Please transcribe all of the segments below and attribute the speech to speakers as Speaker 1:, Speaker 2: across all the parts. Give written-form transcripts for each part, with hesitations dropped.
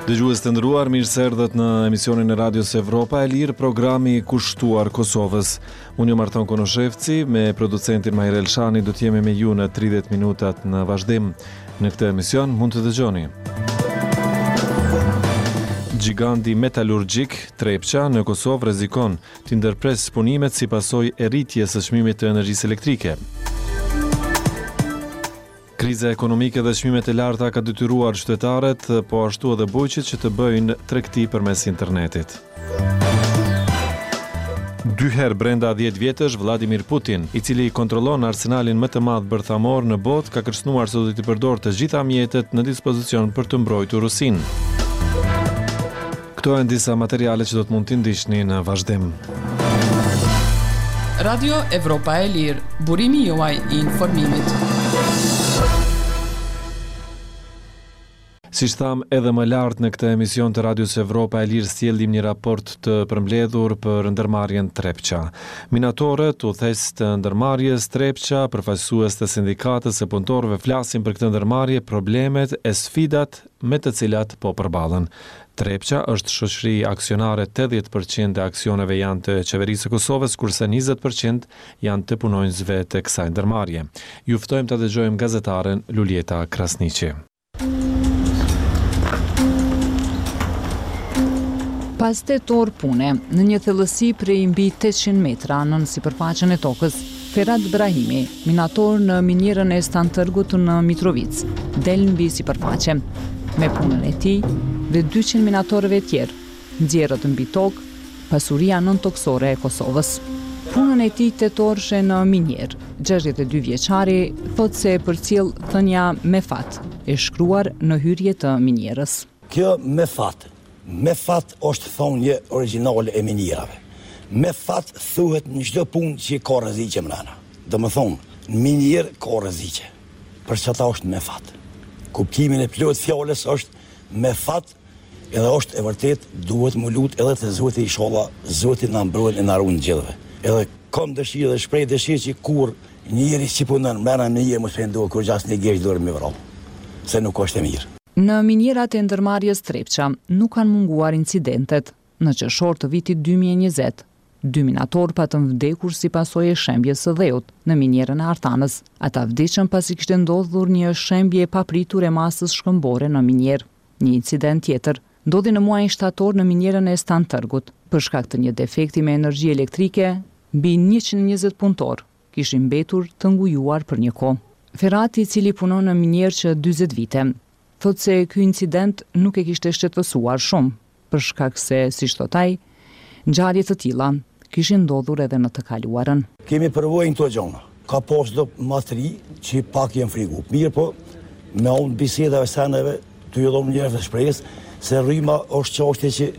Speaker 1: Dëgjues të nderuar, mirë se erdhët në emisionin e Radios Evropa e Lirë, programi kushtuar Kosovës. Unë jam Arton Konoshevci, me producentin Mahir Elshani do t'jemi me ju në 30 minutat në vazhdim. Në këtë emision mund të dëgjoni. Giganti metalurgjik Trepça në Kosovë rrezikon të ndërpres punimet si pasojë e rritjes së çmimit të energjisë elektrike. Kriza ekonomike dhe çmimet e larta ka detyruar qytetarët, po ashtu edhe bujqit që të bëjnë tregti përmes internetit. 2 herë brenda 10 vjetësh, Vladimir Putin, i cili kontrollon arsenalin më të madh bërthamor në botë, ka kërcënuar se do t'i përdorë të gjitha mjetet në dispozicion për të mbrojtur Rusinë. Këto janë disa materiale që do të mund t'i ndiqni në vazhdim.
Speaker 2: Radio Evropa e Lirë, burimi juaj i informimit.
Speaker 1: Si tham edhe më lart në këtë emision të Radios Evropa e Lirë sjellim një raport të përmbledhur për ndërmarrjen Trepça. Minatorët, udhëheqës të ndërmarrjes Trepça, përfaqësues të sindikatës së punëtorëve flasin për këtë ndërmarrje, problemet e sfidat me të cilat po përballen. Trepça është shoqëri aksionare, 80% e aksioneve janë të qeverisë së Kosovës, kurse 20% janë të punonjësve të kësaj ndërmarrje. Ju ftojmë të dëgjojmë gazetaren Luljeta Krasniqi.
Speaker 3: Pas 8 orë pune, në një thellësi prej mbi 800 metra nën sipërfaqen e tokës, Ferhat Brahimi, minator në minierën e Stantërgut në Mitrovic, del mbi sipërfaqe. Me punën e tij dhe 200 minatorëve tjerë, nxjerrët mbi tokë pasuria nëntoksore e Kosovës. Punën e tij tetorshe në minier, 62 vjeçari thotë se përcjell thënia me fat, e shkruar në hyrje të minierës.
Speaker 4: Kjo me fat është thonje origjinale e minierave. Me fat thuhet në çdo punë që ka rreziqe mbrana. Domethënë, në minier ka rreziqe. Për çata është me fat. Kuptimin e plot fjalës është me fat, edhe është e vërtet duhet më lut edhe te Zoti inshallah, Zoti na mbrojë e na ruan gjithëve. Edhe kam dëshirë dhe shpreh dëshirë që kur njëri që punon mbrana në një mos pendohet kur jas në gjesh dorë me vrau. Se nuk është e mirë.
Speaker 3: Në minierat e ndërmarrjes Trepça nuk kanë munguar incidentet. Në qershor të vitit 2020, 2 minator patën vdekur si pasojë e shembjes së dheut në minierën e Artanës. Ata vdiqën pasi kishte ndodhur një shembje e papritur e masës shkëmbore në minier. Një incident tjetër ndodhi në muajin shtator në minierën e Stantërgut. Për shkak të një defekti me energji elektrike, mbi 120 punëtor kishin mbetur të ngujuar për një kohë. Ferhati, i cili punon në minier që 40 vite, thotë se ky incident nuk e kishte shqetësuar shumë, për shkak se, siç thot ai, ngjarje të tilla kishin ndodhur edhe në të kaluarën.
Speaker 4: Kemi përvojën këto gjona. Ka pas do matri që pak janë frigu. Mirë po, me unë bisedave saneve, të ju dhom njerëve shpresë, se rryma është çështje që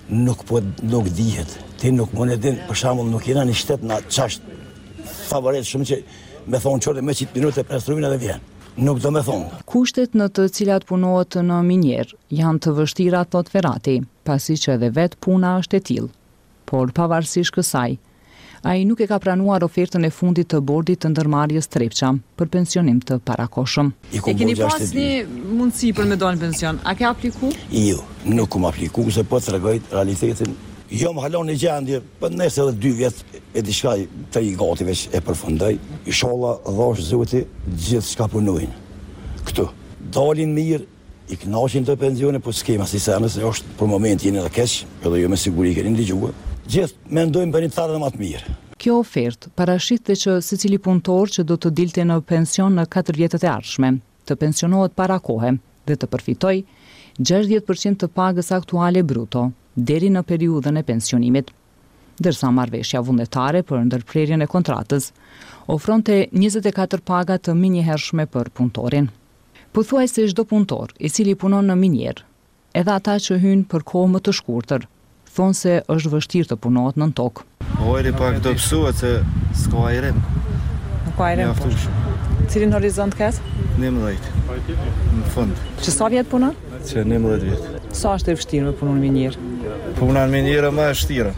Speaker 4: nuk dihet. Ti nuk mund e din, për shembull, nuk jena në shtet na çast favorit shumë që me thonë çore me 10 minuta pres rryma dhe vjen. Nuk do me thonë.
Speaker 3: Kushtet në të cilat punohet në minier janë të vështira, thot Ferhati, pasi që edhe vetë puna është e tillë. Por pavarësisht kësaj, ai nuk e ka pranuar ofertën e fundit të bordit të ndërmarrjes Trepça për pensionim të parakohshëm.
Speaker 5: E keni pas një mundësi për me dalë në pension, a ke apliku?
Speaker 4: Jo, nuk kam apliku, se po të tregoj realitetin. Jo më halon një gjendje, për nëse edhe 2 vjet e diçka të i gati veç e përfundoj. Inshallah dhash Zoti gjithë çka punojnë. Këtu dalin mirë, i kënaqin të pensione, po skema si sa nëse është për momentin edhe keq, edhe jo me siguri keni dëgjuar. Gjithë mendojmë për një tarë më të mirë.
Speaker 3: Kjo ofertë parashikte që secili punëtor që do të dilte në pension në 4 vjetët e ardhshme, të pensionohet para kohe dhe të përfitoj 60% të pagës aktuale bruto deri në periudhën e pensionimit. Ndërsa marrëveshja vullnetare për ndërprerjen e kontratës ofronte 24 paga të menjëhershme për punëtorin. Pothuajse çdo punëtor i cili punon në minier, edhe ata që hyjnë për kohë më të shkurtër, thonë se është vështirë të punohet nën tokë.
Speaker 6: Hojri pak do pësuat se s'ka ajrim.
Speaker 5: Nuk ka ajrim. Cilin horizont kes?
Speaker 6: 11. Në fund.
Speaker 5: Që sa vjet punon?
Speaker 6: Që 11 vjet.
Speaker 5: Sa është e vështirë me punon në minier?
Speaker 6: Puna në minier më e vështirë.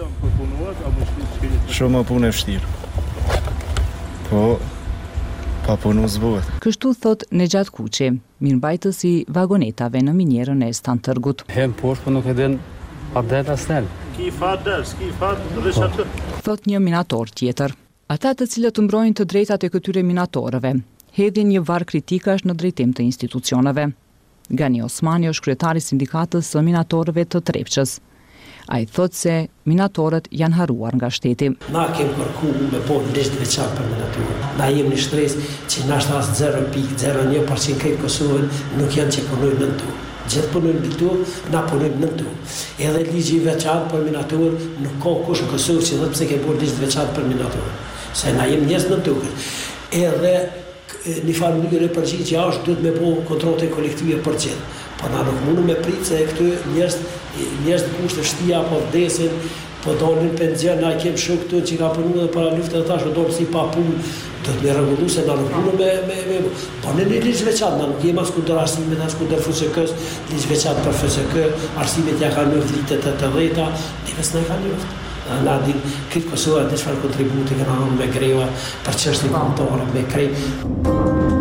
Speaker 6: Shumë më punë e vështirë. Po, pa punu zbuhet.
Speaker 3: Kështu thot Nejat Kuqi, mirëmbajtësi vagonetave në minierën e Stantërgut.
Speaker 7: Hem poshtë, po nuk e din pa det as tel.
Speaker 3: Thot një minator tjetër. Ata të cilët mbrojnë të drejtat e këtyre minatorëve, hedhin një varr kritikash në drejtim të institucioneve. Gani Osmani është kryetari i sindikatës së minatorëve të Trepçës. Ai thot se minatorët janë harruar nga shteti.
Speaker 8: Na kemi kërku me po në listë veçantë për minatorët. Na jemi në shtresë që na shtas 0.01% këtë Kosovën nuk janë që punojnë në tu. Gjithë punojnë në tu, na punojnë në tu. Edhe ligji i veçantë për minatorët nuk ka kush në Kosovë që thotë pse ke bërë listë veçantë për minatorët. Se na jemi njerëz në tu. Edhe një farë mënyrë e përgjigje është duhet me bo kontrolte kolektive për gjithë. Po na nuk mundu me pritë se këtu njerëz të kushte shtia po vdesin, po dolin penzion, na kem shok këtu që ka punuar edhe para luftës tash do si pa punë, do të më rregullu se na nuk mundu me po në ligj veçantë, na nuk jemi as kundër arsimit, as kundër FSK-s, ligj veçantë për FSK, arsimit ja kanë në vitet të 80-ta, neve s'na kanë luftë. Na din këtë Kosova dhe çfarë kontributi kanë dhënë me greva për çështje kontore me krejt.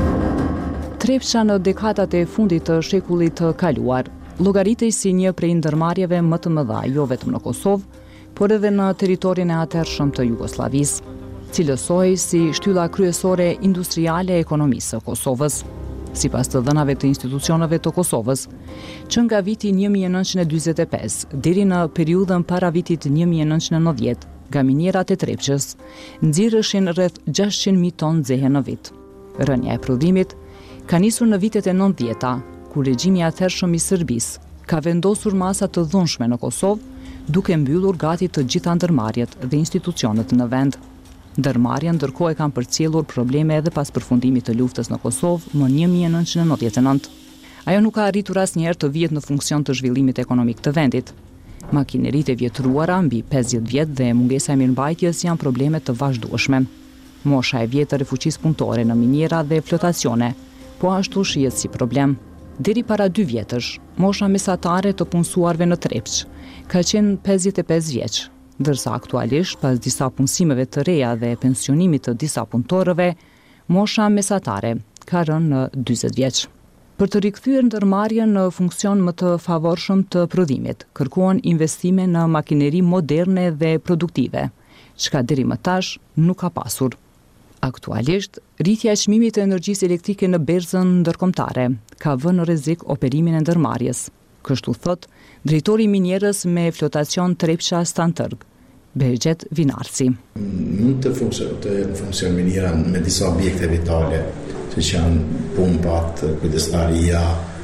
Speaker 3: Trepça në dekadat e fundit të shekullit të kaluar llogaritej si një prej ndërmarrjeve më të mëdha jo vetëm në Kosovë, por edhe në territorin e atëhershëm të Jugosllavisë, cilësohej si shtylla kryesore industriale e ekonomisë së Kosovës. Sipas të dhënave të institucioneve të Kosovës, që nga viti 1945 deri në periudhën para vitit 1990, nga minierat e Trepçës nxirreshin rreth 600.000 ton zehe në vit. Rënja e prodhimit ka nisur në vitet e 90-ta, kur regjimi i atëhershëm i Serbisë ka vendosur masa të dhunshme në Kosovë, duke mbyllur gati të gjitha ndërmarrjet dhe institucionet në vend. Ndërmarrja ndërkohë e kanë përcjellur probleme edhe pas përfundimit të luftës në Kosovë më 1999. Ajo nuk ka arritur asnjëherë të vihet në funksion të zhvillimit ekonomik të vendit. Makineritë e vjetruara mbi 50 vjet dhe mungesa e mirëmbajtjes janë probleme të vazhdueshme. Mosha e vjetër e fuqisë punëtore në miniera dhe flotacione, po ashtu shihet si problem. Deri para 2 vjetësh, mosha mesatare të punësuarve në Trepçë ka qenë 55 vjeç, ndërsa aktualisht, pas disa punësimeve të reja dhe pensionimit të disa punëtorëve, mosha mesatare ka rënë në 40 vjeç. Për të rikthyer ndërmarrjen në funksion më të favorshëm të prodhimit, kërkohen investime në makineri moderne dhe produktive, çka deri më tash nuk ka pasur. Aktualisht, rritja e çmimit të energjisë elektrike në berzën ndërkombëtare ka vënë në rrezik operimin e ndërmarrjes. Kështu thot drejtori i minierës me flotacion Trepça Stantërg, Behxhet Vinarci.
Speaker 9: Mund të funksion miniera me disa objekte vitale, siç janë pumpat, kujdestaria,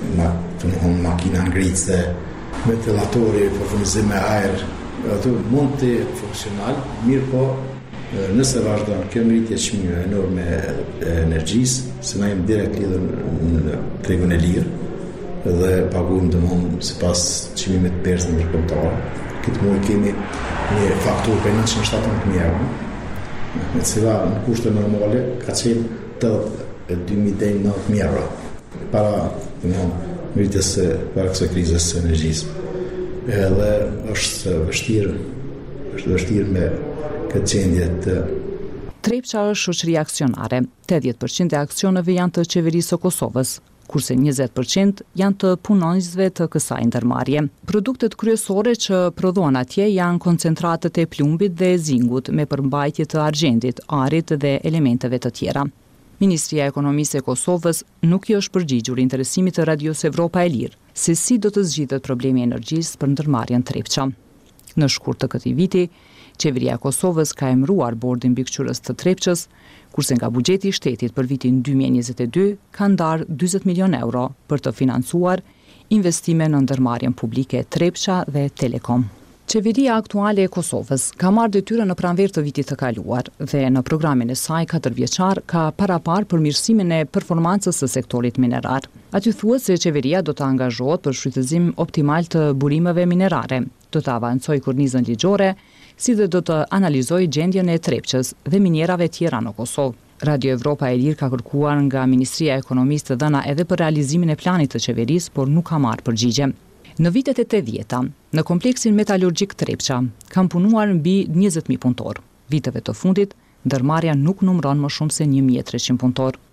Speaker 9: makina ngritëse, ventilatori për furnizim me ajër, ato mund të funksional, mirë po nëse vazhdon kjo ngritje çmimeve enorme e energjisë, se na jemi direkt lidhur në tregun e lirë dhe paguam domthonë sipas çmimit të berzës ndërkombëtare. Këtë muaj kemi një fakturë për 917.000 euro, me cila në kushte normale ka qenë 82.000 deri 90.000 euro para ngritjes para kësaj krizës së energjisë. Edhe është vështirë me këtë qendje të
Speaker 3: Trepça është shoqëri aksionare. 80% e aksioneve janë të qeverisë së Kosovës, kurse 20% janë të punonjësve të kësaj ndërmarrje. Produktet kryesore që prodhohen atje janë koncentratet e plumbit dhe zingut me përmbajtje të argjendit, arit dhe elementeve të tjera. Ministria e Ekonomisë e Kosovës nuk i është përgjigjur interesimit të Radios Evropa e Lirë se si do të zgjidhet problemi i energjisë për ndërmarrjen Trepça. Në shkurt të këtij viti, qeveria e Kosovës ka emëruar bordin mbikëqyrës të Trepçës, kurse nga buxheti i shtetit për vitin 2022 ka ndarë 40 milion euro për të financuar investime në ndërmarrjen publike Trepça dhe Telekom. Qeveria aktuale e Kosovës ka marrë detyrën në pranverë të vitit të kaluar dhe në programin e saj 4-vjeçar ka parapar përmirësimin e performancës së sektorit minerar. Aty thuhet se qeveria do të angazhohet për shfrytëzim optimal të burimeve minerare, do të avancojë kornizën ligjore, si dhe do të analizojë gjendjen e Trepçës dhe minierave tjera në Kosovë. Radio Evropa e Lirë ka kërkuar nga Ministria e Ekonomisë të dhëna edhe për realizimin e planit të qeverisë, por nuk ka marrë përgjigje. Në vitet e 80-ta, në kompleksin metalurgjik Trepça, kanë punuar mbi 20.000 punëtor. Viteve të fundit, ndërmarrja nuk numëron më shumë se 1.300 punëtor.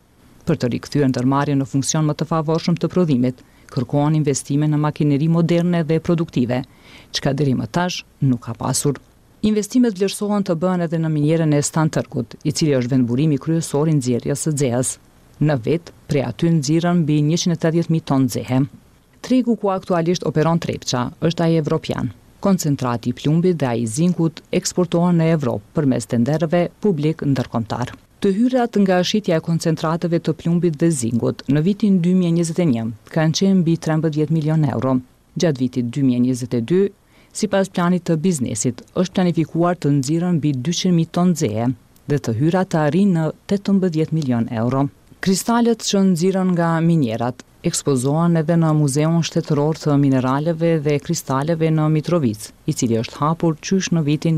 Speaker 3: Për të rikthyer ndërmarrjen në funksion më të favorshëm të prodhimit, kërkohen investime në makineri moderne dhe produktive, çka deri më tash nuk ka pasur. Investimet vlerësohen të bëhen edhe në minierën e Stantërgut, i cili është vendburimi kryesor i nxjerrjes së xehës. Në vit, prej aty nxirren mbi 180.000 ton xehe. Tregu ku aktualisht operon Trepça është ai evropian. Koncentrati i plumbit dhe ai i zinkut eksportohen në Evropë përmes tenderëve publik ndërkombëtar. Të hyrat nga shitja e koncentratëve të plumbit dhe zinkut në vitin 2021 kanë qenë mbi 13 milion euro. Gjatë vitit 2022, sipas planit të biznesit, është planifikuar të nxirren mbi 200.000 ton xehe dhe të hyrat të arrijnë në 18 milion euro. Kristalet që nxirren nga minierat ekspozohen edhe në Muzeun Shtetëror të Mineraleve dhe Kristaleve në Mitrovic, i cili është hapur qysh në vitin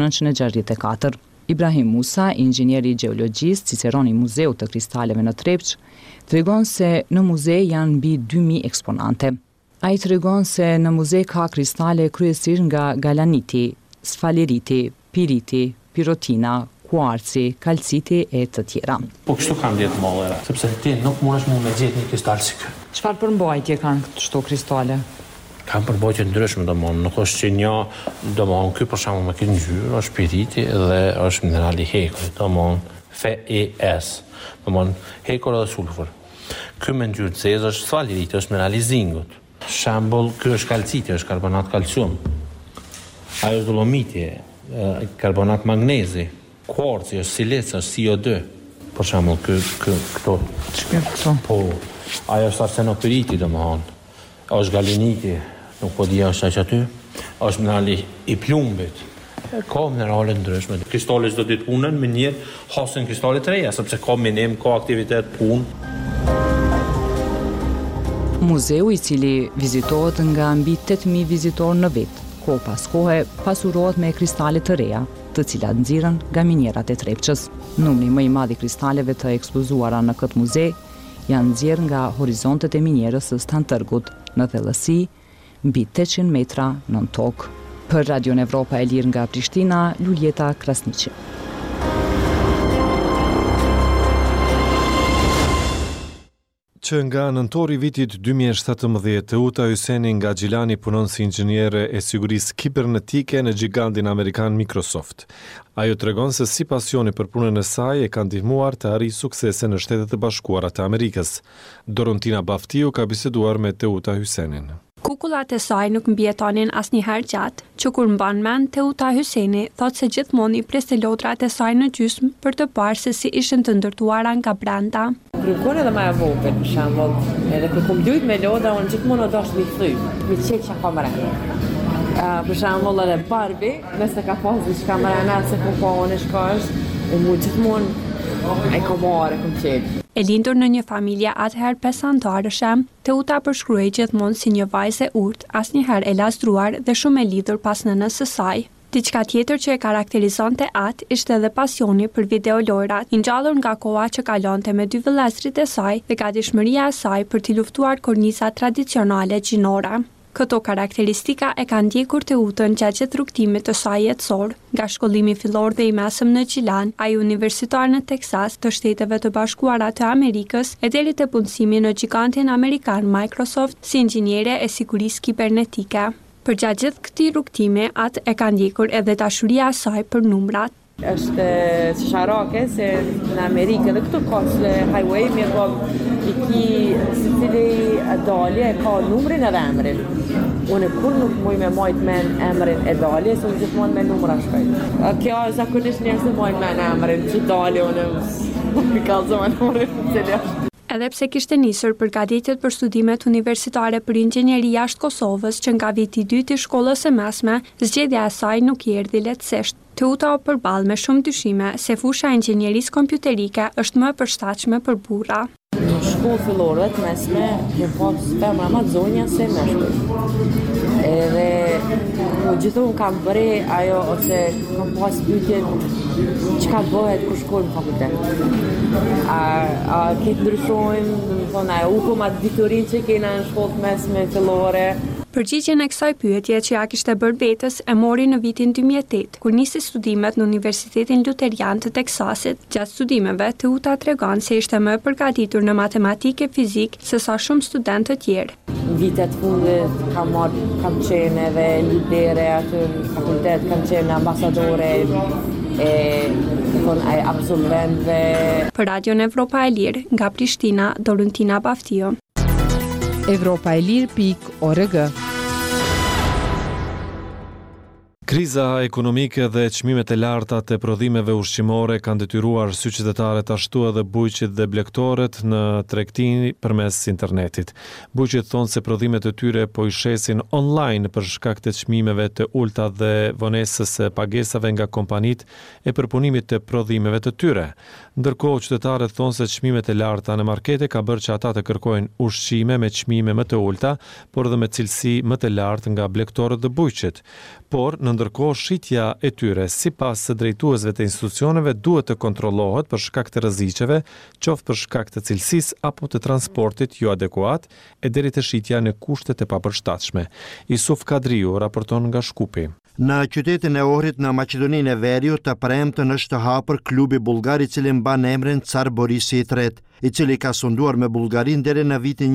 Speaker 3: 1964. Ibrahim Musa, inxhinieri gjeologjist, ciceron i Muzeut të Kristaleve në Trepç, tregon se në muze janë mbi 2000 eksponante. Ai tregon se në muze ka kristale kryesisht nga galaniti, sfaleriti, piriti, pirotina, kuarci, kalciti e të tjera.
Speaker 10: Po kështu kanë djetë mollera, sepse ti nuk mundesh me gjetë një kristal si kë.
Speaker 5: Çfarë përmbajtje kanë këto kristale?
Speaker 10: Kanë përmbajtje ndryshme domthonë, nuk është që një domthonë ky për shembull me këtë ngjyrë është piriti dhe është minerali hekur, domthonë FeS, domthonë hekur dhe sulfur. Ky me ngjyrë zezë është sfaleriti, është minerali zingut. Shembull, ky është kalciti, është karbonat kalcium. Ajo është dolomiti, karbonat magnezi. Kuarci është silec, është CO2. Për shembull, këto.
Speaker 5: Ç'ka këto?
Speaker 10: Po, ajo është arsenopiriti, domethënë. Është galeniti, nuk po di është aq aty. Është minerali i plumbit. Ka minerale ndryshme. Kristalet çdo ditë punën me një hasen kristale të reja, sepse ka minim, ka aktivitet punë.
Speaker 3: Muzeu, i cili vizitohet nga mbi 8.000 vizitorë në vit, kohë pas kohe pasurohet me kristale të reja, të cilat nxirren nga minierat e Trepçës. Numri më i madh i kristaleve të ekspozuara në këtë muze janë nxjerrë nga horizontet e minierës së Stantërgut, në thellësi mbi 800 metra nën tokë. Për Radion Evropa e Lirë nga Prishtina, Luljeta Krasniqi.
Speaker 1: Që nga nëntori vitit 2017, Teuta Hyseni nga Gjilani punon si inxhiniere e sigurisë kibernetike në gigantin amerikan Microsoft. Ajo tregon se si pasioni për punën e saj e ka ndihmuar të arrijë suksese në Shtetet e Bashkuara të Amerikës. Dorontina Baftiu ka biseduar me Teuta Hysenin.
Speaker 11: Kukullat e saj nuk mbjetonin asnjëherë gjatë, që kur mban mend Teuta Hyseni thot se gjithmonë i priste lodrat e saj në gjysmë për të parë se si ishin të ndërtuara nga brenda.
Speaker 12: Kërkon edhe më e vogël, për shembull, edhe kur kom lujt me lodra, unë gjithmonë dash mi thyj, mi çek çka kamerën. Për shembull edhe Barbie, nëse ka pas diçka më se ku po unë shkosh, unë gjithmonë ai komore kom çek.
Speaker 11: E lindur në një familje atëherë 5 antarëshe, Teuta përshkruhej gjithmonë si një vajzë e urtë, asnjëherë e lastruar dhe shumë e lidhur pas nënës së saj. Diçka tjetër që e karakterizonte atë ishte edhe pasioni për videolojrat, i ngjallur nga koha që kalonte me 2 vëllezërit e saj dhe gatishmëria e saj për t'i luftuar kornizat tradicionale gjinore. Këto karakteristika e kanë ndjekur Teutën gjatë gjithë rrugtimit të saj jetësor, nga shkollimi fillor dhe i mesëm në Gjilan, ai universitar në Teksas të Shteteve të Bashkuara të Amerikës e deri te punësimi në gigantin amerikan Microsoft si inxhiniere e sigurisë kibernetike. Përgjatë gjithë këtij rrugtimi, atë e ka ndjekur edhe dashuria e saj për numrat.
Speaker 12: Është çesharake se në Amerikë dhe këtu ka highway me i ki cili dalje ka numrin edhe emrin. Unë kur nuk muj me majt men emrin e dalje, se unë gjithmonë me numra shkoj. Kjo është zakonisht njerëz që majt men emrin, që dalje unë i kallzova numrin cili është.
Speaker 11: Edhe pse kishte nisur përgatitjet për studimet universitare për inxhinieri jashtë Kosovës, që nga viti 2 i shkollës së mesme, zgjedhja e saj nuk i erdhi lehtësisht. Teuta u përball me shumë dyshime se fusha e inxhinierisë kompjuterike është më e përshtatshme për burra.
Speaker 12: Në shkollë fillore të mesme, kem pas femra më të zonja se meshkuj. Edhe gjithmonë kam bërë ajo ose kam pas pyetjen çka bëhet kur shkoj në fakultet. A këtë ndryshojmë, thonë, u kom atë ditorin që kena në shkollë të mesme fillore.
Speaker 11: Përgjigjen e kësaj pyetje që ja kishte bërë Betës e mori në vitin 2008, kur nisi studimet në Universitetin Luterian të Teksasit. Gjatë studimeve, Teuta tregon se ishte më përgatitur në matematikë e fizikë se sa shumë studentë të tjerë.
Speaker 12: Vitet fundit kam qenë edhe lidere aty në fakultet, kam qenë ambasadore e absolventëve.
Speaker 11: Për Radion Evropa e Lirë, nga Prishtina, Doruntina Baftio.
Speaker 3: Evropaelir.org.
Speaker 1: Kriza ekonomike dhe çmimet e larta të prodhimeve ushqimore kanë detyruar qytetarët ashtu edhe bujqit dhe blegtorët në tregti përmes internetit. Bujqit thonë se prodhimet e tyre po i shesin online për shkak të çmimeve të ulta dhe vonesës së pagesave nga kompanitë e përpunimit të prodhimeve të tyre. Ndërkohë qytetarët thonë se çmimet e larta në markete ka bërë që ata të kërkojnë ushqime me çmime më të ulta, por dhe me cilësi më të lartë nga blegtorët dhe bujqit. Por në ndërkohë shitja e tyre sipas së drejtuesve të institucioneve duhet të kontrollohet për shkak të rreziqeve, qoftë për shkak të cilësisë apo të transportit jo adekuat e deri te shitja në kushte të papërshtatshme. Isuf Kadriu raporton nga Shkupi.
Speaker 13: Në qytetin e Ohrit në Maqedoninë e Veriut të premten është hapur klubi bullgar i cili mban emrin Car Borisi III, i cili ka sunduar me Bullgarinë deri në vitin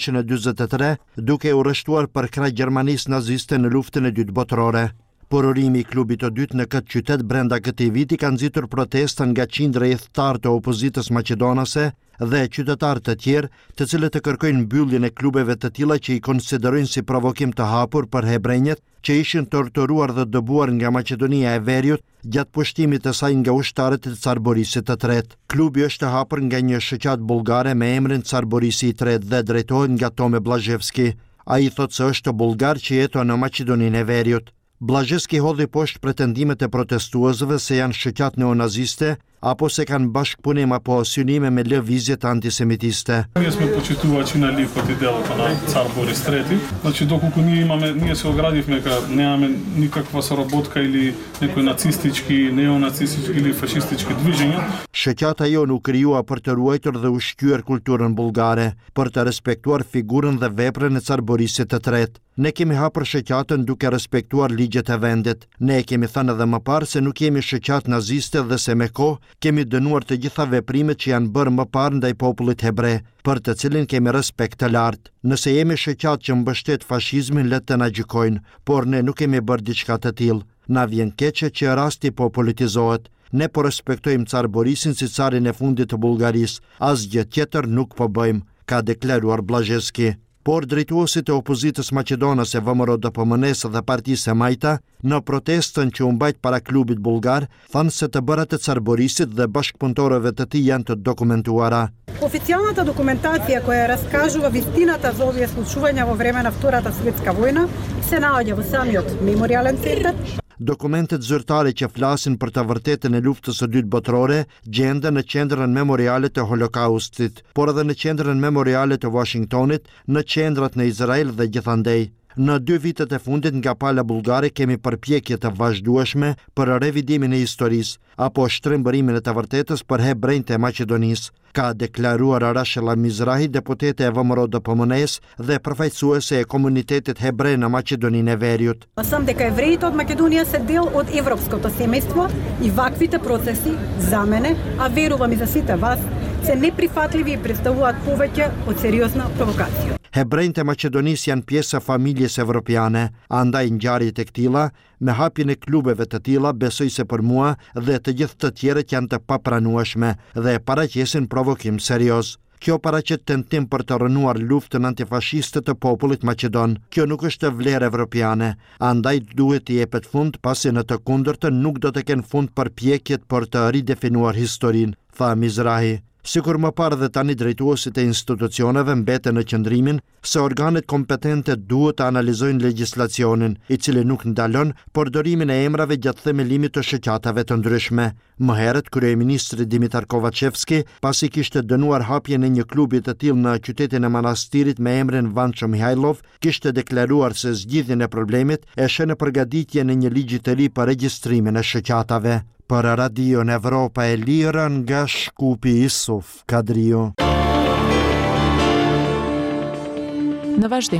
Speaker 13: 1943, duke u rreshtuar për krah Gjermanisë naziste në luftën e dytë botërore. Pororimi i klubit të dytë në këtë qytet brenda këtij viti ka nxitur protesta nga qindra rrethtar të opozitës maqedonase dhe qytetarë të tjerë, të cilët të kërkojnë mbylljen e klubeve të tilla që i konsiderojnë si provokim të hapur për hebrenjët që ishin torturuar dhe dëbuar nga Maqedonia e Veriut gjatë pushtimit të saj nga ushtarët e Car Borisit të tretë. Klubi është hapur nga një shoqat bullgare me emrin Car Borisi i tretë dhe drejtohet nga Tome Blazhevski. Ai thotë se është bullgar që jeton në Maqedoninë e Veriut. Blazhevski hodhi poshtë pretendimet e protestuesve se janë shoqat neonaziste apo se kanë bashkëpunim apo synime me lëvizjet antisemitiste.
Speaker 14: Jesmo почитувачи на ликот и делото на Цар Борис III. Значи доколку ние се оградивме дека немаме никаква соработка или некои нацистички, неонацистички или фашистички движења.
Speaker 13: Shoqata jonë u krijua për të ruajtur dhe ushqyer kulturën bullgare, për të respektuar figurën dhe veprën e Car Borisit të tretë. Ne kemi hapur shoqatën duke respektuar ligjet e vendit. Ne kemi thënë edhe më parë se nuk jemi shoqat naziste dhe se me kohë kemi dënuar të gjitha veprimet që janë bërë më parë ndaj popullit hebre, për të cilin kemi respekt të lartë. Nëse jemi shoqat që mbështet fashizmin, le të na gjykojnë, por ne nuk kemi bërë diçka të tillë. Na vjen keqe që rasti po politizohet. Ne po respektojmë Car Borisin si carin e fundit të Bullgarisë, asgjë tjetër nuk po bëjmë, ka deklaruar Blazhevski. Por drejtuesit e opozitës maqedonase VMRO DPMNE dhe Partisë e Majta, në protestën që u mbajt para klubit bullgar, thanë se të bërat e Car Borisit dhe bashkëpunëtorëve të tij janë të dokumentuara.
Speaker 15: Официјалната документација која раскажува вистината за овие случувања во време на Втората светска војна се наоѓа во самиот мемориален центар.
Speaker 13: Dokumentet zyrtare që flasin për të vërtetën e luftës së dytë botërore gjenden në qendrën memoriale të Holokaustit, por edhe në qendrën memoriale të Washingtonit, në qendrat në Izrael dhe gjithandej. Në 2 vitet e fundit nga pala bullgare kemi përpjekje të vazhdueshme për revidimin e historisë apo shtrembërimin e të vërtetës për hebrejt e Maqedonisë, ka deklaruar Rashela Mizrahi, deputete e VMRO DPMNE-s dhe përfaqësuese e komunitetit hebrej në Maqedoninë e Veriut.
Speaker 15: Сам дека евреите од Македонија се дел од европското семејство и ваквите процеси за мене, а верувам и за сите вас, се неприфатливи и представуваат повеќе од сериозна провокација.
Speaker 13: Hebrejt e Maqedonisë janë pjesë e familjes evropiane, andaj ngjarjet e këtilla, me hapjen e klubeve të tilla, besoj se për mua dhe të gjithë të tjerët janë të papranueshme dhe paraqesin provokim serioz. Kjo paraqet tentim për të rënuar luftën antifashiste të popullit maqedon. Kjo nuk është vlerë evropiane, andaj duhet i jepet fund, pasi në të kundërtën nuk do të kenë fund përpjekjet për të ridefinuar historinë, tha Mizrahi. Sikur më parë dhe tani drejtuesit e institucioneve mbeten në qëndrimin se organet kompetente duhet të analizojnë legjislacionin, i cili nuk ndalon përdorimin e emrave gjatë themelimit të shoqatave të ndryshme. Më herët kryeministri Dimitar Kovacevski, pasi kishte dënuar hapjen e një klubi të tillë në qytetin e manastirit me emrin Vancho Mihailov, kishte deklaruar se zgjidhjen e problemit e shën në përgatitjen e një ligji të ri për regjistrimin e shoqatave. Për Radion Evropa e Lirë nga Shkupi, Isuf Kadriu.
Speaker 2: Në vazhdim,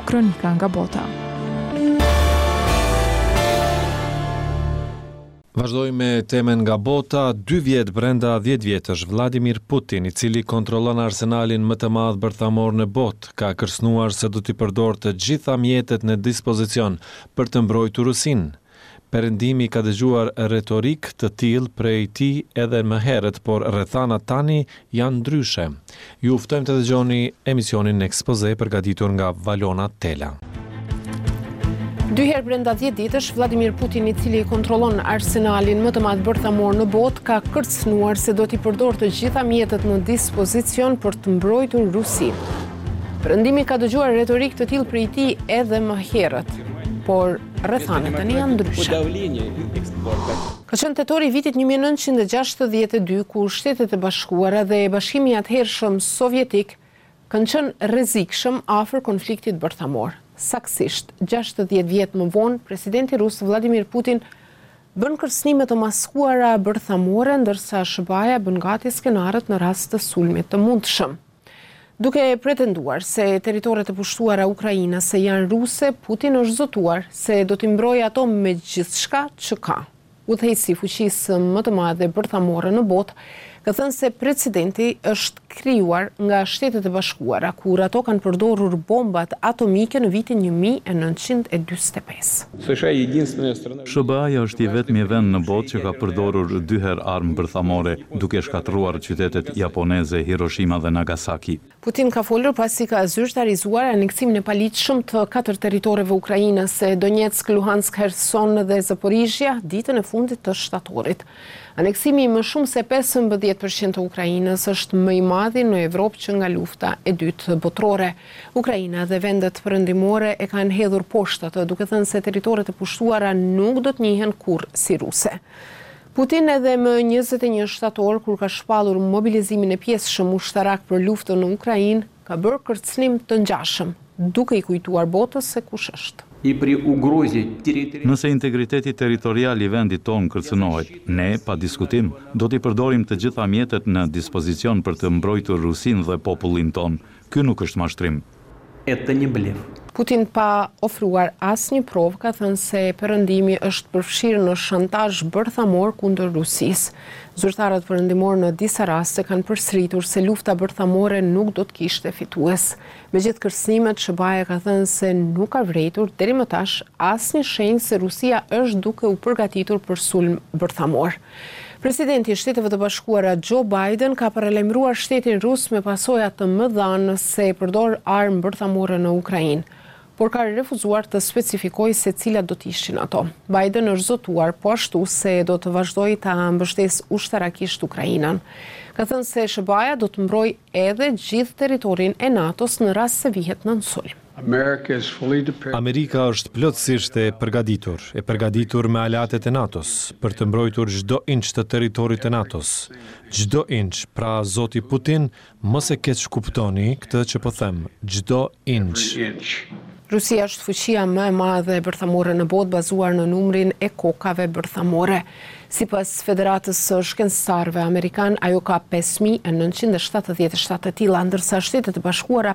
Speaker 2: Kronika nga bota.
Speaker 1: Vazhdoj me temën nga bota. 2 vjet brenda 10 vjetësh, Vladimir Putin, i cili kontrollon arsenalin më të madh bërthamor në botë, ka kërcënuar se do t'i përdorë të gjitha mjetet në dispozicion për të mbrojtur Rusinë. Perëndimi ka dëgjuar retorik të tillë prej tij edhe më herët, por rrethanat tani janë ndryshe. Ju ftojmë të dëgjoni emisionin Ekspoze përgatitur nga Valona Tela.
Speaker 16: 2 herë brenda 10 ditësh, Vladimir Putin, i cili kontrollon arsenalin më të madh bërthamor në botë, ka kërcënuar se do t'i përdorë të gjitha mjetet në dispozicion për të mbrojtur Rusinë. Perëndimi ka dëgjuar retorik të tillë prej tij edhe më herët, por rrethanat tani janë ndryshe. Ka qenë tetori vitit 1962 ku Shtetet e Bashkuara dhe Bashkimi i atëhershëm sovjetik kanë qenë rrezikshëm afër konfliktit bërthamor. Saktësisht 60 vjet më vonë, presidenti rus Vladimir Putin bën kërcënime të maskuara bërthamore, ndërsa SBA-ja bën gati skenarët në rast të sulmit të mundshëm. Duke pretenduar se territoret e pushtuara ukrainase janë ruse, Putin është zotuar se do t'i mbrojë ato me gjithçka që ka. Udhëheqësi i fuqisë më të madhe bërthamore në botë ka thënë se precedenti është krijuar nga Shtetet e Bashkuara, kur ato kanë përdorur bombat atomike në vitin 1945.
Speaker 17: SBA-ja është i vetmi vend në botë që ka përdorur 2 herë armë bërthamore, duke shkatërruar qytetet japoneze Hiroshima dhe Nagasaki.
Speaker 16: Putin ka folur pasi ka zyrtarizuar aneksimin e paligjshëm të 4 territoreve ukrainase, Donetsk, Luhansk, Kherson dhe Zaporizhia, ditën e fundit të shtatorit. Aneksimi më shumë se 15% të Ukrainës është më i madhi në Evropë që nga lufta e dytë botërore. Ukraina dhe vendet perëndimore e kanë hedhur poshtë atë, duke thënë se territoret e pushtuara nuk do të njihen kurrë si ruse. Putin edhe më 21 shtator, kur ka shpallur mobilizimin e pjesëshëm ushtarak për luftën në Ukrainë, ka bërë kërcënim të ngjashëm, duke i kujtuar botës se kush është.
Speaker 17: Nëse integriteti territorial i vendit tonë kërcënohet, ne, pa diskutim, do t'i përdorim të gjitha mjetet në dispozicion për të mbrojtur Rusinë dhe popullin tonë. Ky nuk është mashtrim.
Speaker 16: Putin, pa ofruar asnjë provë, ka thënë se perëndimi është përfshirë në shantazh bërthamor kundër Rusisë. Zyrtarët perëndimor në disa raste kanë përsëritur se lufta bërthamore nuk do të kishte fitues. Megjithë kërcënimet, SBA-ja ka thënë se nuk ka vërejtur deri më tash asnjë shenjë se Rusia është duke u përgatitur për sulm bërthamor. Presidenti i Shteteve të Bashkuara Joe Biden ka paralajmëruar shtetin rus me pasoja të mëdha nëse përdor armë bërthamore në Ukrainë, por ka refuzuar të specifikojë se cilat do të ishin ato. Biden është zotuar po ashtu se do të vazhdojë ta mbështesë ushtarakisht Ukrainën. Ka thënë se SBA-ja do të mbrojë edhe gjithë territorin e NATO-s në rast se vihet në sulm.
Speaker 1: Amerika është plotësisht e përgatitur me aleatet e NATO-s për të mbrojtur çdo inç të territorit të NATO-s. Çdo inç, pra zoti Putin, mos e keq kuptoni këtë që po them, çdo inç.
Speaker 16: Rusia është fuqia më e madhe bërthamore në botë, bazuar në numrin e kokave bërthamore. Sipas Federatës së Shkencëtarëve Amerikan, ajo ka 5.977 të tilla, ndërsa Shtetet e Bashkuara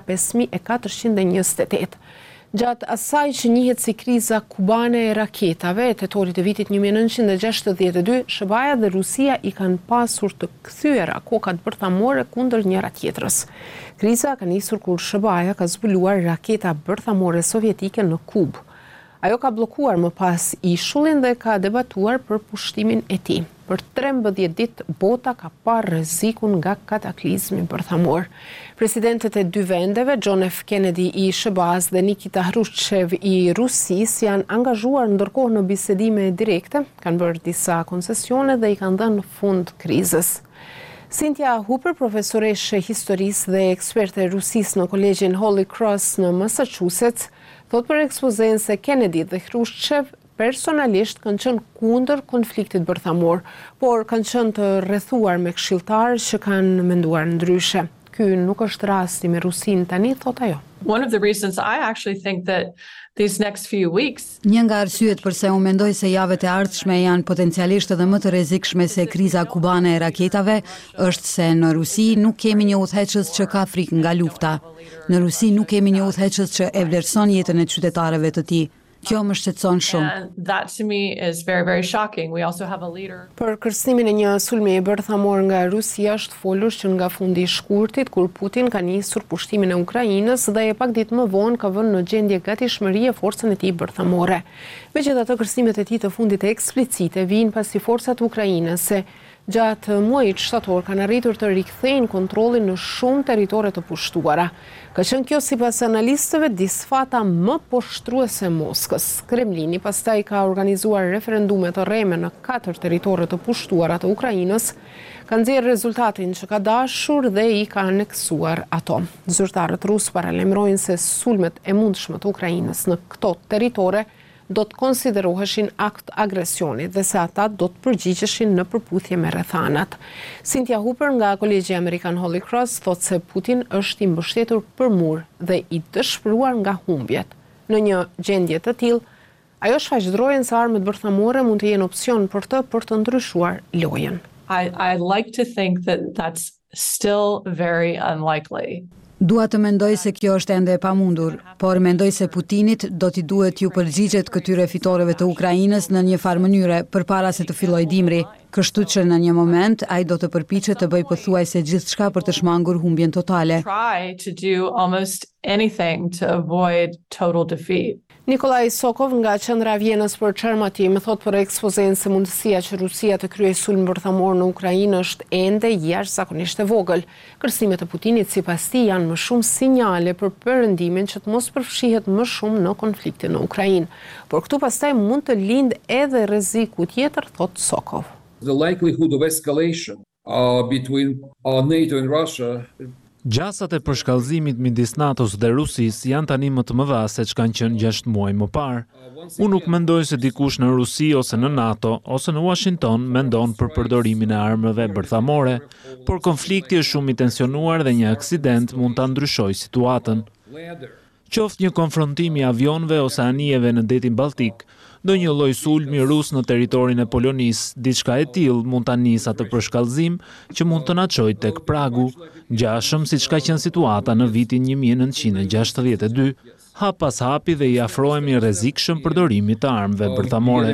Speaker 16: 5.428. Gjatë asaj që njihet si kriza kubane e raketave e tetorit të vitit 1962, SBA-ja dhe Rusia i kanë pasur të kthyera kokat bërthamore kundër njëra tjetrës. Kriza ka nisur kur SBA-ja ka zbuluar raketa bërthamore sovjetike në Kubë. Ajo ka blokuar më pas ishullin dhe ka debatuar për pushtimin e tij. Për 13 ditë bota ka parë rrezikun nga kataklizmi bërthamor. Presidentët e 2 vendeve, John F. Kennedy i SBA-s dhe Nikita Khrushchev i Rusisë, janë angazhuar ndërkohë në bisedime direkte, kanë bërë disa koncesione dhe i kanë dhënë fund krizës. Cynthia Hooper, profesoreshe historisë dhe eksperte e Rusisë në Kolegjin Holy Cross në Massachusetts, thot për ekspozen se Kennedy dhe Khrushchev personalisht kanë qenë kundër konfliktit bërthamor, por kanë qenë të rrethuar me këshilltarë që kanë menduar ndryshe. Ky ky nuk është rasti me Rusinë tani, thot ajo.
Speaker 18: One of the reasons I actually think that these next few weeks.
Speaker 19: Një nga arsyet përse unë mendoj se javët e ardhshme janë potencialisht edhe më të rrezikshme se kriza kubane e raketave është se në Rusi nuk kemi një udhëheqës që ka frikë nga lufta. Në Rusi nuk kemi një udhëheqës që e vlerëson jetën e qytetarëve të tij. Kjo më shqetëson shumë.
Speaker 18: And that to me is very, very shocking. We also have a leader.
Speaker 16: Për kërcënimin e një sulmi i bërthamor nga Rusia është folur që nga fundi i shkurtit kur Putin ka nisur pushtimin e Ukrainës dhe e pak ditë më vonë ka vënë në gjendje gatishmëri e forcën e tij bërthamore. Megjithatë, kërcënimet e tij të fundit eksplicite vijnë pasi forcat ukrainase gjatë muajit shtator kanë arritur të rikthejnë kontrollin në shumë territore të pushtuara. Ka qenë kjo sipas analistëve disfata më poshtruese e Moskës. Kremlini pastaj ka organizuar referendume të rreme në 4 territore të pushtuara të Ukrainës, ka nxjerrë rezultatin që ka dashur dhe i ka aneksuar ato. Zyrtarët rusë paralajmërojnë se sulmet e mundshme të Ukrainës në këto territore do të konsideroheshin akt agresioni dhe se ata do të përgjigjeshin në përputhje me rrethanat. Cynthia Hooper nga Kolegji Amerikan Holy Cross thotë se Putin është i mbështetur për mur dhe i dëshpëruar nga humbjet. Në një gjendje të tillë, ajo shfaqdrojen se armët bërthamore mund të jenë opsion për të ndryshuar lojën.
Speaker 18: I like to think that that's still very unlikely.
Speaker 19: Dua të mendoj se kjo është ende e pamundur, por mendoj se Putinit do t'i duhet ju përgjigjet këtyre fitoreve të Ukrainës në një farë mënyre përpara se të fillojë dimri. Kështu që në një moment ai do të përpiqet të bëjë pothuajse gjithçka për të shmangur humbjen totale.
Speaker 18: Try to do almost anything to avoid total defeat.
Speaker 16: Nikolaj Sokov nga qendra e Vjenës për Çarmati më thot për ekspozen se mundësia që Rusia të kryejë sulm bërthamor në Ukrainë është ende jashtëzakonisht e vogël. Kërcënimet e Putinit sipas tij janë më shumë sinjale për perëndimin që të mos përfshihet më shumë në konfliktin në Ukrainë. Por këtu pastaj mund të lindë edhe rreziku tjetër, thot Sokov.
Speaker 20: The likelihood of escalation between NATO and Russia.
Speaker 1: Gjasat e përshkallëzimit midis NATO-s dhe Rusisë janë tani më të mëdha se ç'kanë qenë 6 muaj më parë. Unë nuk mendoj se dikush në Rusi ose në NATO ose në Washington mendon për përdorimin e armëve bërthamore, por konflikti është shumë i tensionuar dhe një aksident mund ta ndryshojë situatën. Qoftë një konfrontim i avionëve ose anijeve në detin Baltik, do një lloj sulmi rus në territorin e Polonisë, diçka e tillë mund ta nisë atë përshkallëzim që mund të na çojë tek pragu, ngjashëm siç ka qenë situata në vitin 1962, hap pas hapi dhe i afrohemi rrezikshëm përdorimit të armëve bërthamore.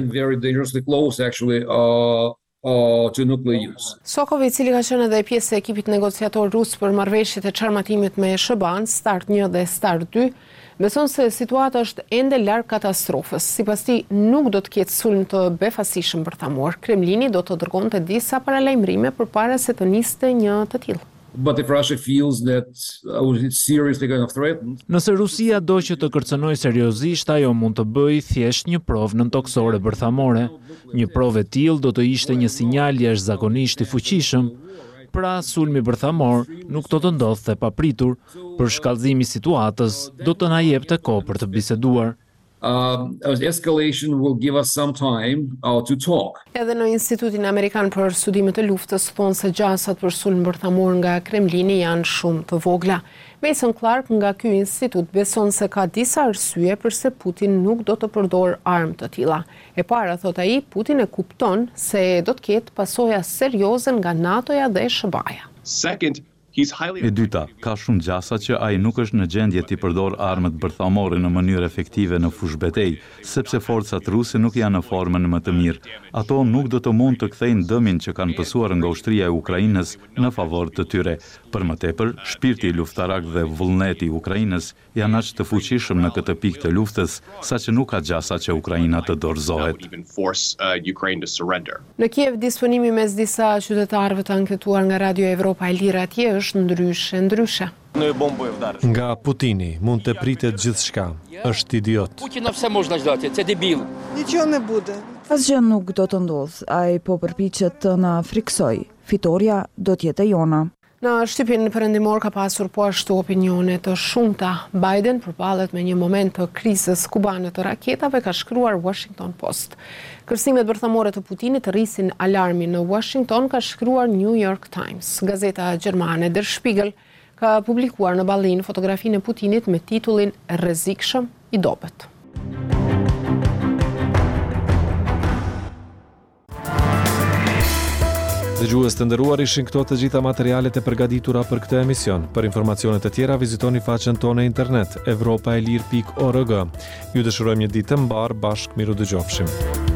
Speaker 16: Sokov, i cili ka qenë edhe pjesë e ekipit negociator rus për marrëveshjet e çarmatimit me SHBAN, Start 1 dhe Start 2, beson se situata është ende larg katastrofës. Sipas tij, nuk do të ketë sulm të befasishëm bërthamor. Kremlini do të dërgonte disa paralajmërime përpara se të niste një të tillë.
Speaker 20: But if Russia feels that it's seriously kind of threatened.
Speaker 1: Nëse Rusia do që të kërcënojë seriozisht, ajo mund të bëjë thjesht një provë nëntoksore bërthamore. Një provë e tillë do të ishte një sinjal jashtëzakonisht i fuqishëm. Pra, sulmi bërthamor nuk do të ndodhte pa pritur, për shkallëzimi i situatës do të na jepte kohë për të biseduar.
Speaker 20: Escalation will give us some time to talk.
Speaker 16: Edhe në Institutin Amerikan për Studimet të Luftës thonë se gjasat për sulm bërthamor nga Kremlini janë shumë të vogla. Mason Clark nga ky institut beson se ka disa arsye pse Putin nuk do të përdor armë të tilla. E para, thot ai, Putin e kupton se do të ketë pasoja serioze nga NATO-ja dhe SHBA-ja.
Speaker 17: Second, e dyta, ka shumë gjasa që ai nuk është në gjendje të përdor armët bërthamore në mënyrë efektive në fushbetej, sepse forcat ruse nuk janë në formën më të mirë. Ato nuk do të mund të kthejnë dëmin që kanë pësuar nga ushtria e Ukrainës në favor të tyre. Për më tepër, shpirti luftarak dhe vullneti i Ukrainës janë aq të fuqishëm në këtë pikë të luftës, saqë nuk ka gjasa që Ukraina të dorëzohet.
Speaker 16: Në Kiev, disponimi mes disa qytetarëve të anketuar nga Radio Evropa e Lirë atje është ndryshe.
Speaker 1: Nga Putini mund të pritet gjithçka. Është idiot.
Speaker 21: Путіна все можна ждати, це дебіл.
Speaker 22: Нічого не буде. Asgjë nuk do të ndodh. Ai po përpiqet të na friksoj. Fitoria do të jetë e jona.
Speaker 16: Në shtypin perëndimor ka pasur po ashtu opinione të shumta. Biden përballet me një moment të krizës kubane të raketave, ka shkruar Washington Post. Kërcimet bërthamore të Putinit rrisin alarmin në Washington, ka shkruar New York Times. Gazeta gjermane Der Spiegel ka publikuar në Ballin fotografinë e Putinit me titullin "Rrezikshëm i dobët".
Speaker 1: Dëgjues të nderuar, ishin këto të gjitha materialet e përgatitura për këtë emision. Për informacione të tjera vizitoni faqen tonë internet evropaelir.org. Ju dëshirojmë një ditë të mbar, bashkë miru dëgjofshim.